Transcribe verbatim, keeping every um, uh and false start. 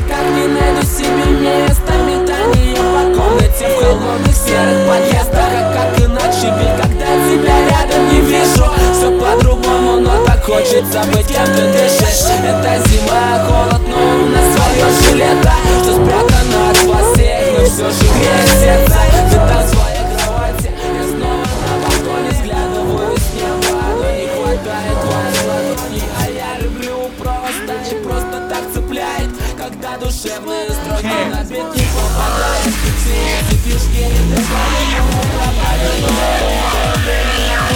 никак не найду себе места. Метание по комнате в холодных серых подъездах. А как иначе, ведь когда тебя рядом не вижу, все по-другому, но так хочется быть кем ты дышишь. Это зима, холод, но у нас свое же лето, что спрятано от властей, но все же греет сердце. Ты там в своей кровати, я снова на балконе взглядываю с неба, но не хватает твоей ладони. А я люблю просто, и просто так цепляет, когда душевные строки на бит не попадают. Все эти фишки, ты по-моему пропали.